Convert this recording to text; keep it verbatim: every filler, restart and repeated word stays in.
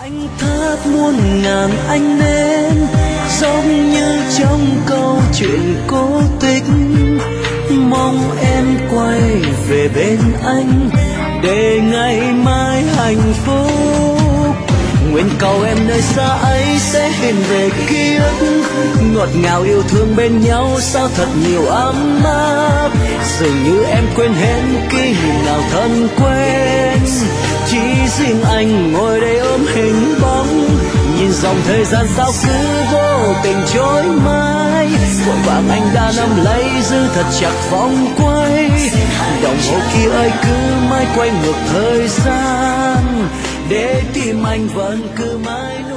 anh thắp muôn ngàn ánh nến giống như trong câu chuyện cổ tích, mong em quay về bên anh để ngày mai hạnh phúc. Nguyện cầu em nơi xa ấy sẽ hiện về ký ức ngọt ngào yêu thương bên nhau sao thật nhiều ấm áp. Dường như em quên hết kỷ niệm nào thân quen, chỉ riêng anh ngồi đây ôm hình bóng, nhìn dòng thời gian sao cứ vô tình trôi mãi. Vội vàng anh đã nắm lấy giữ thật chặt vòng quay, đồng hồ kia ơi cứ mãi quay ngược thời gian để tim anh vẫn cứ mãi